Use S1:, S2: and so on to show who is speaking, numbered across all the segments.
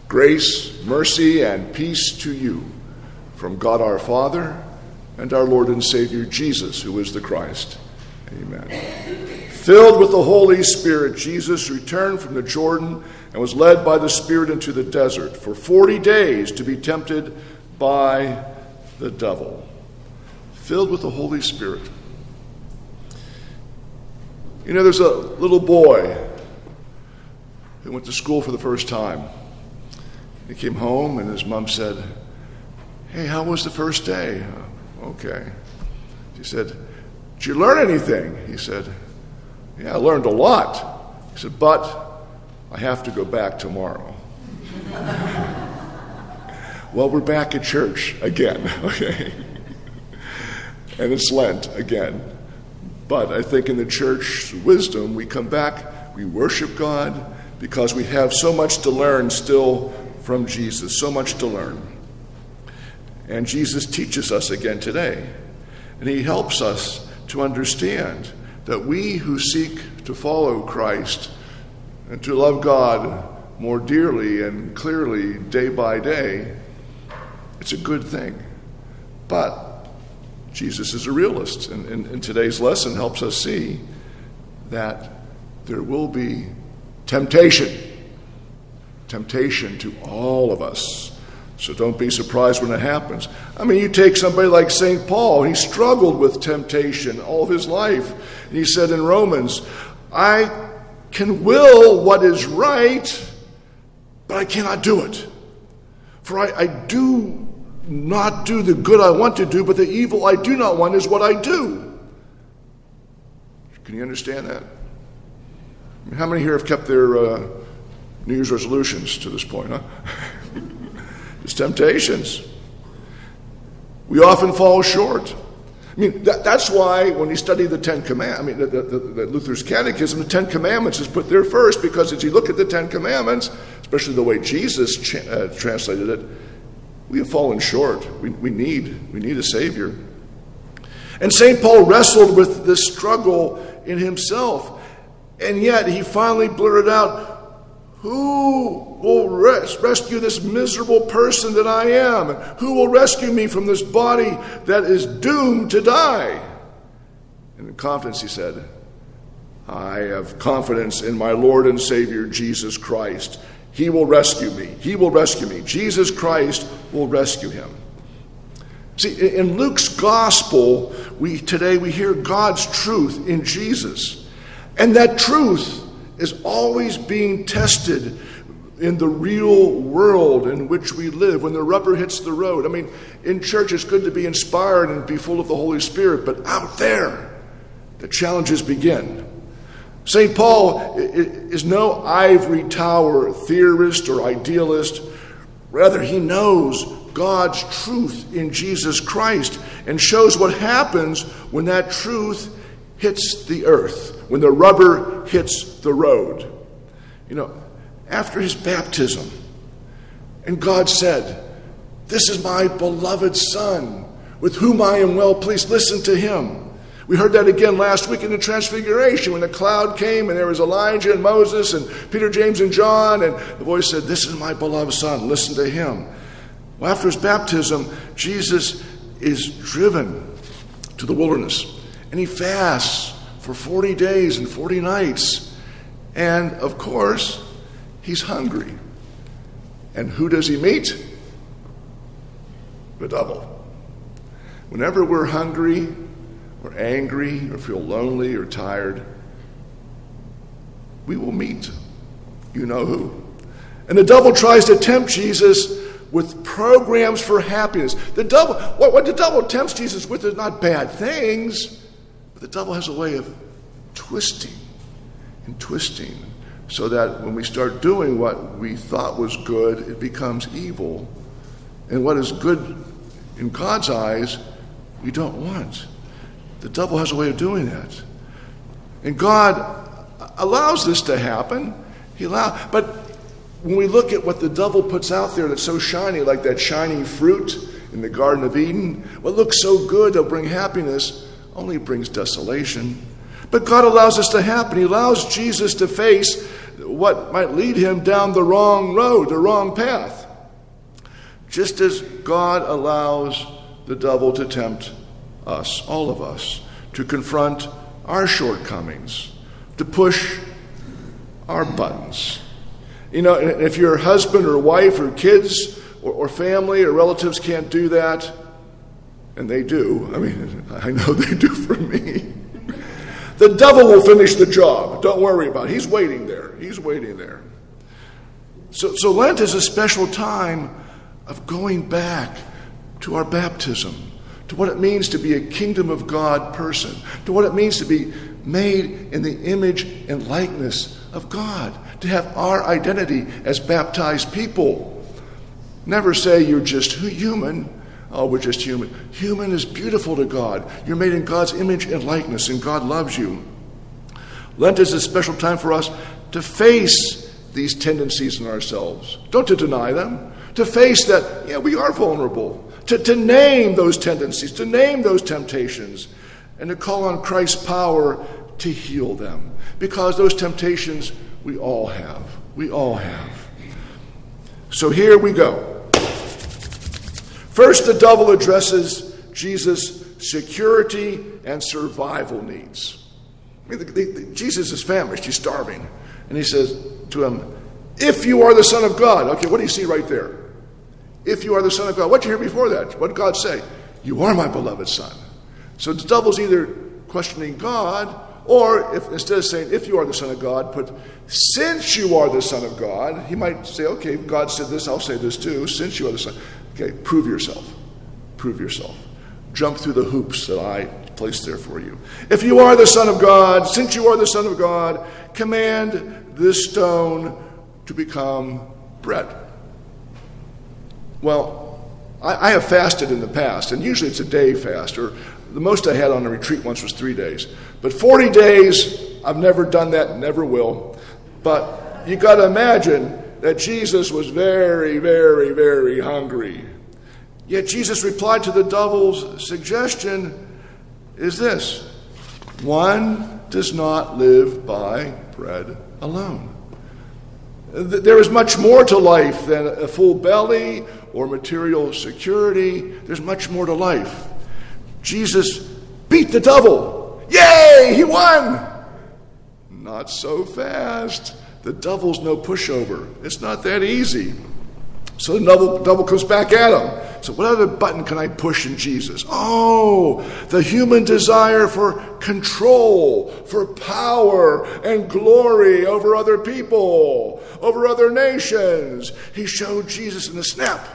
S1: Grace, mercy, and peace to you from God our Father and our Lord and Savior Jesus, who is the Christ. Amen. Filled with the Holy Spirit, Jesus returned from the Jordan and was led by the Spirit into the desert for 40 days to be tempted by the devil. Filled with the Holy Spirit. You know, there's a little boy who went to school for the first time. He came home and his mom said, "Hey, how was the first day?" "Okay." She said, "Did you learn anything?" He said, "Yeah, I learned a lot." He said, "But I have to go back tomorrow." Well, we're back at church again, okay? And it's Lent again. But I think in the church's wisdom, we come back, we worship God, because we have so much to learn still from Jesus, so much to learn. And Jesus teaches us again today. And he helps us to understand that we who seek to follow Christ and to love God more dearly and clearly day by day, it's a good thing. But Jesus is a realist, and today's lesson helps us see that there will be temptation to all of us. So don't be surprised when it happens. I mean, you take somebody like St. Paul, he struggled with temptation all of his life. And he said in Romans, "I can will what is right, but I cannot do it. For I do not do the good I want to do, but the evil I do not want is what I do." Can you understand that? I mean, how many here have kept their New Year's resolutions to this point, huh? It's temptations. We often fall short. I mean, that's why when you study the Ten Commandments, the Luther's Catechism, the Ten Commandments is put there first, because as you look at the Ten Commandments, especially the way Jesus translated it, we have fallen short. We need a Savior. And St. Paul wrestled with this struggle in himself, and yet he finally blurted out, "Who will rescue this miserable person that I am? Who will rescue me from this body that is doomed to die?" And in confidence he said, "I have confidence in my Lord and Savior, Jesus Christ. He will rescue me. He will rescue me. Jesus Christ will rescue him." See, in Luke's gospel, today we hear God's truth in Jesus. And that truth is always being tested in the real world in which we live, when the rubber hits the road. I mean, in church it's good to be inspired and be full of the Holy Spirit, but out there, the challenges begin. St. Paul is no ivory tower theorist or idealist. Rather, he knows God's truth in Jesus Christ and shows what happens when that truth hits the earth, when the rubber hits the road. You know, after his baptism, and God said, "This is my beloved Son, with whom I am well pleased. Listen to him." We heard that again last week in the Transfiguration, when the cloud came and there was Elijah and Moses and Peter, James, and John, and the voice said, "This is my beloved Son, listen to him." Well, after his baptism, Jesus is driven to the wilderness, and he fasts for 40 days and 40 nights. And, of course, he's hungry. And who does he meet? The devil. Whenever we're hungry, or angry, or feel lonely or tired, we will meet you know who. And the devil tries to tempt Jesus with programs for happiness. The devil, what the devil tempts Jesus with is not bad things, but the devil has a way of twisting so that when we start doing what we thought was good, it becomes evil. And what is good in God's eyes, we don't want. The devil has a way of doing that. And God allows this to happen. But when we look at what the devil puts out there that's so shiny, like that shiny fruit in the Garden of Eden, what looks so good that'll bring happiness only brings desolation. But God allows this to happen. He allows Jesus to face what might lead him down the wrong road, the wrong path. Just as God allows the devil to tempt us, all of us, to confront our shortcomings, to push our buttons. You know, if your husband or wife or kids or family or relatives can't do that, and they do, I mean, I know they do for me, the devil will finish the job. Don't worry about it. He's waiting there. He's waiting there. So Lent is a special time of going back to our baptism, to what it means to be a kingdom of God person, to what it means to be made in the image and likeness of God, to have our identity as baptized people. Never say you're just human. Oh, we're just human. Human is beautiful to God. You're made in God's image and likeness, and God loves you. Lent is a special time for us to face these tendencies in ourselves. Don't to deny them. To face that, yeah, we are vulnerable. To name those tendencies, to name those temptations, and to call on Christ's power to heal them. Because those temptations we all have. We all have. So here we go. First, the devil addresses Jesus' security and survival needs. I mean, Jesus is famished. He's starving. And he says to him, if you are the Son of God. Okay, what do you see right there? If you are the Son of God. What did you hear before that? What did God say? You are my beloved Son. So the devil's either questioning God, or if instead of saying, if you are the Son of God, put, since you are the Son of God. He might say, okay, God said this, I'll say this too. Since you are the Son. Okay, prove yourself. Prove yourself. Jump through the hoops that I placed there for you. If you are the Son of God, since you are the Son of God, command this stone to become bread. Well, I have fasted in the past, and usually it's a day fast, or the most I had on a retreat once was 3 days. But 40 days, I've never done that, never will. But you got to imagine that Jesus was very, very, very hungry. Yet Jesus replied to the devil's suggestion is this: one does not live by bread alone. There is much more to life than a full belly or material security. There's much more to life. Jesus beat the devil. Yay, he won! Not so fast. The devil's no pushover. It's not that easy. So the devil comes back at him. So what other button can I push in Jesus? Oh, the human desire for control, for power and glory over other people, over other nations. He showed Jesus in a snap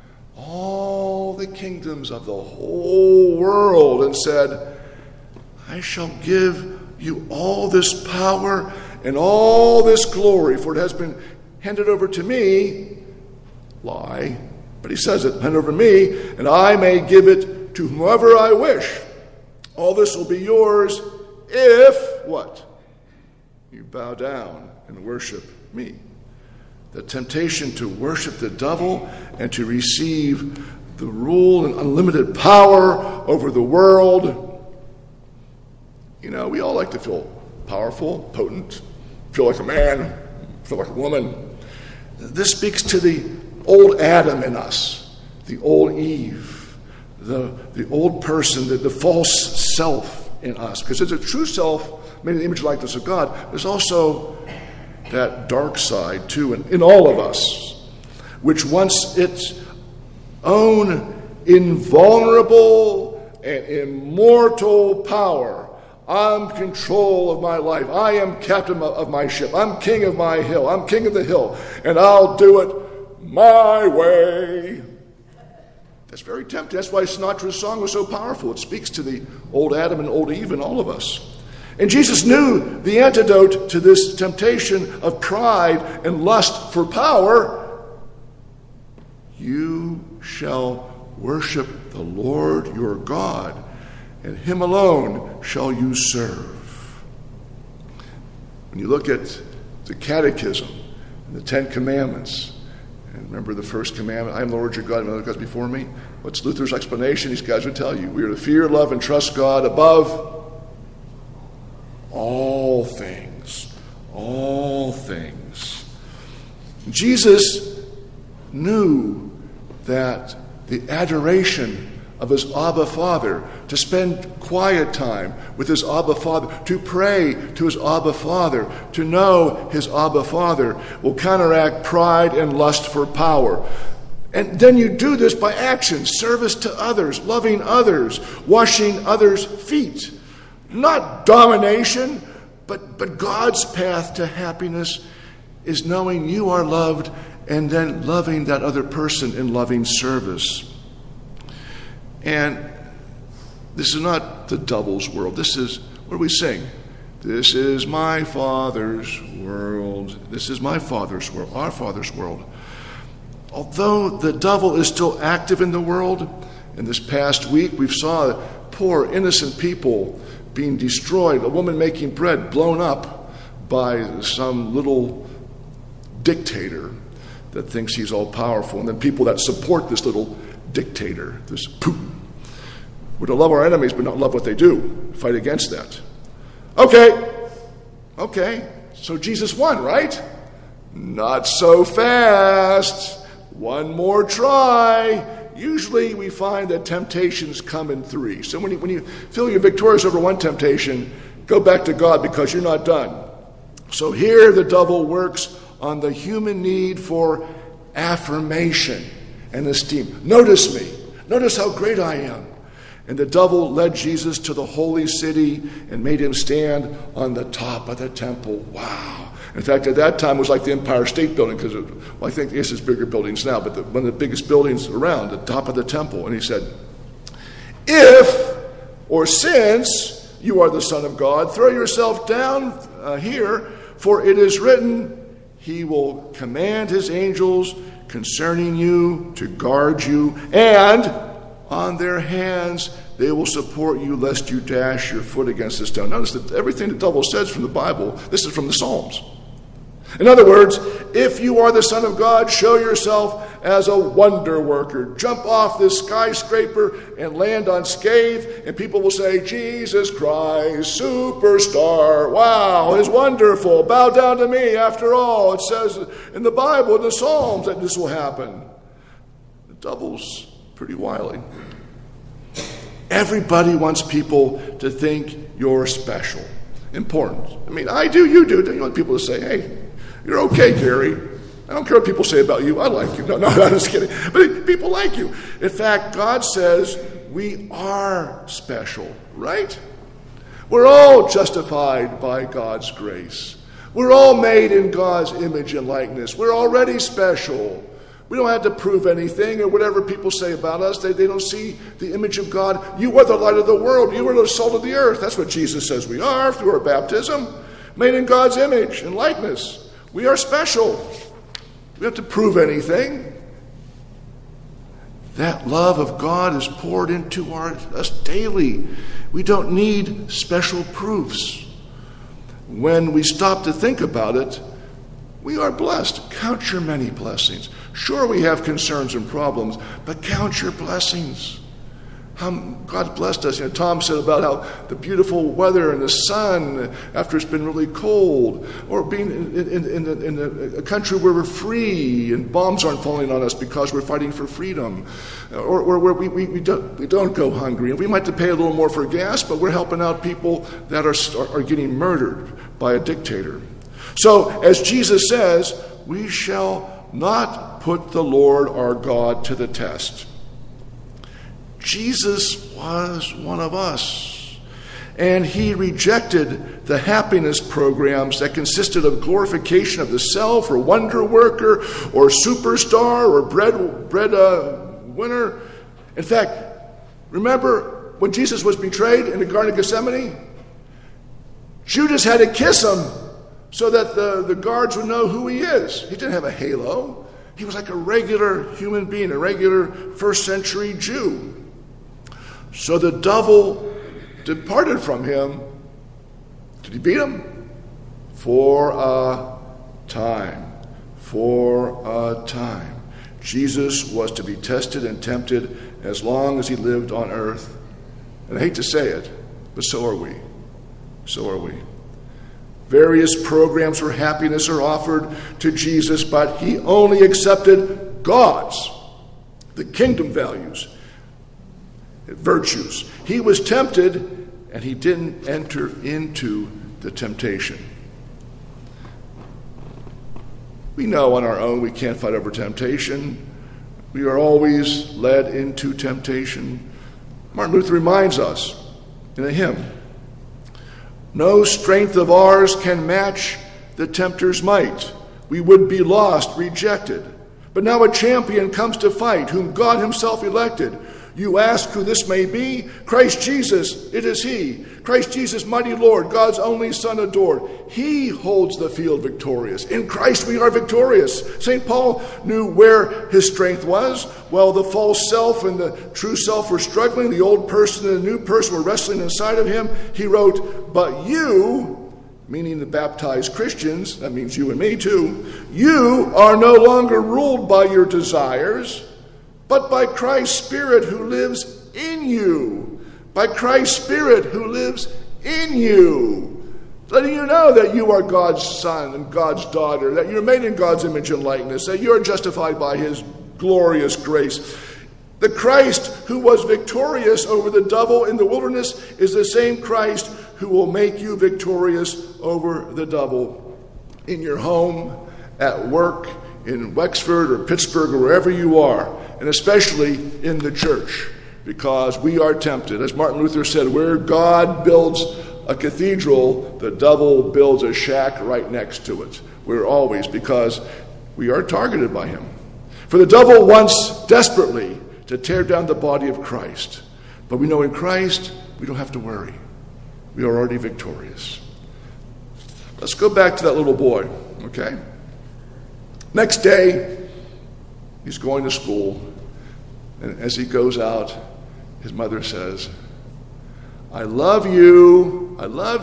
S1: all the kingdoms of the whole world and said, I shall give you all this power and all this glory, for it has been handed over to me. Lie. But he says it, handed over to me, and I may give it to whomever I wish. All this will be yours if, what? You bow down and worship me. The temptation to worship the devil and to receive the rule and unlimited power over the world. You know, we all like to feel powerful, potent, feel like a man, feel like a woman. This speaks to the old Adam in us, the old Eve, the old person, the false self in us. Because there's a true self made in the image and likeness of God. There's also that dark side too in all of us, which wants its own invulnerable and immortal power. I'm in control of my life. I am captain of my ship. I'm king of my hill. I'm king of the hill. And I'll do it my way. That's very tempting. That's why Sinatra's song was so powerful. It speaks to the old Adam and old Eve in all of us. And Jesus knew the antidote to this temptation of pride and lust for power. You shall worship the Lord your God, and him alone shall you serve. When you look at the Catechism and the Ten Commandments, and remember the first commandment, I am the Lord your God, and no other gods before me. What's Luther's explanation? These guys would tell you, we are to fear, love, and trust God above all things. All things. Jesus knew that the adoration of his Abba Father, to spend quiet time with his Abba Father, to pray to his Abba Father, to know his Abba Father, will counteract pride and lust for power. And then you do this by action, service to others, loving others, washing others' feet. Not domination, but God's path to happiness is knowing you are loved and then loving that other person in loving service. And this is not the devil's world. This is, what do we sing? This is my Father's world. This is my Father's world, our Father's world. Although the devil is still active in the world, in this past week we saw poor innocent people being destroyed, a woman making bread blown up by some little dictator that thinks he's all powerful, and then people that support this little dictator, this Putin. We're to love our enemies but not love what they do, fight against that. Okay, so Jesus won, right? Not so fast. One more try. Usually we find that temptations come in three. So when you feel you're victorious over one temptation, go back to God because you're not done. So here the devil works on the human need for affirmation and esteem. Notice me. Notice how great I am. And the devil led Jesus to the holy city and made him stand on the top of the temple. Wow. In fact, at that time, it was like the Empire State Building, because I think this is bigger buildings now, but one of the biggest buildings around, the top of the temple. And he said, if, or since, you are the Son of God, throw yourself down here, for it is written, he will command his angels concerning you to guard you, and on their hands they will support you, lest you dash your foot against a stone. Notice that everything the devil says from the Bible, this is from the Psalms. In other words, if you are the Son of God, show yourself as a wonder worker. Jump off this skyscraper and land unscathed, and people will say, Jesus Christ, superstar, wow, he's wonderful, bow down to me. After all, it says in the Bible, in the Psalms, that this will happen. The devil's pretty wily. Everybody wants people to think you're special, important. I mean, I do, you do. You want people to say, hey, you're okay, Gary. I don't care what people say about you. I like you. No, I'm just kidding. But people like you. In fact, God says we are special, right? We're all justified by God's grace. We're all made in God's image and likeness. We're already special. We don't have to prove anything or whatever people say about us. They don't see the image of God. You are the light of the world. You are the salt of the earth. That's what Jesus says we are through our baptism. Made in God's image and likeness. We are special. We don't have to prove anything. That love of God is poured into us daily. We don't need special proofs. When we stop to think about it, we are blessed. Count your many blessings. Sure, we have concerns and problems, but count your blessings. How God blessed us. Tom said about how the beautiful weather and the sun after it's been really cold, or being in a country where we're free and bombs aren't falling on us because we're fighting for freedom, or where we don't go hungry. And we might have to pay a little more for gas, but we're helping out people that are getting murdered by a dictator. So, as Jesus says, we shall not put the Lord our God to the test. Jesus was one of us, and he rejected the happiness programs that consisted of glorification of the self, or wonder worker, or superstar, or bread winner. In fact, remember when Jesus was betrayed in the Garden of Gethsemane? Judas had to kiss him so that the guards would know who he is. He didn't have a halo. He was like a regular human being, a regular first century Jew. So the devil departed from him. Did he beat him? For a time. For a time. Jesus was to be tested and tempted as long as he lived on earth. And I hate to say it, but so are we. So are we. Various programs for happiness are offered to Jesus, but he only accepted God's, the kingdom values, virtues. He was tempted, and he didn't enter into the temptation. We know on our own we can't fight over temptation. We are always led into temptation. Martin Luther reminds us in a hymn, "No strength of ours can match the tempter's might. We would be lost, rejected. But now a champion comes to fight, whom God himself elected. You ask who this may be? Christ Jesus, it is he. Christ Jesus, mighty Lord, God's only Son adored. He holds the field victorious. In Christ we are victorious." St. Paul knew where his strength was. While the false self and the true self were struggling, the old person and the new person were wrestling inside of him. He wrote, "But you," meaning the baptized Christians, that means you and me too, "you are no longer ruled by your desires, but by Christ's Spirit who lives in you." By Christ's Spirit who lives in you. Letting you know that you are God's son and God's daughter, that you're made in God's image and likeness, that you're justified by his glorious grace. The Christ who was victorious over the devil in the wilderness is the same Christ who will make you victorious over the devil in your home, at work, in Wexford or Pittsburgh or wherever you are, and especially in the church, because we are tempted. As Martin Luther said, where God builds a cathedral, the devil builds a shack right next to it. We're always, because we are targeted by him. For the devil wants desperately to tear down the body of Christ. But we know in Christ, we don't have to worry. We are already victorious. Let's go back to that little boy, okay? Next day, he's going to school, and as he goes out, his mother says, I love you,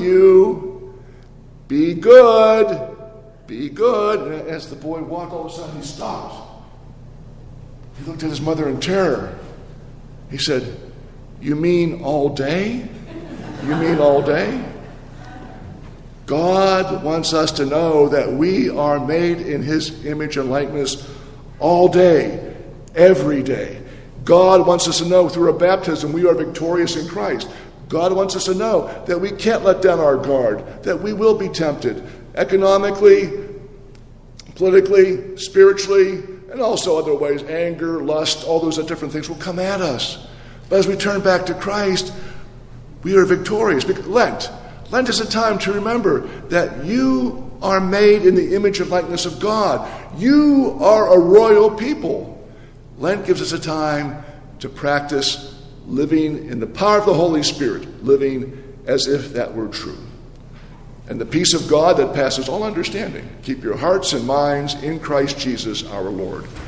S1: be good, be good. And as the boy walked, all of a sudden he stopped. He looked at his mother in terror. He said, you mean all day? You mean all day? God wants us to know that we are made in his image and likeness all day, every day. God wants us to know through our baptism we are victorious in Christ. God wants us to know that we can't let down our guard, that we will be tempted economically, politically, spiritually, and also other ways. Anger, lust, all those different things will come at us. But as we turn back to Christ, we are victorious. Lent is a time to remember that you are made in the image and likeness of God. You are a royal people. Lent gives us a time to practice living in the power of the Holy Spirit, living as if that were true. And the peace of God that passes all understanding, keep your hearts and minds in Christ Jesus our Lord.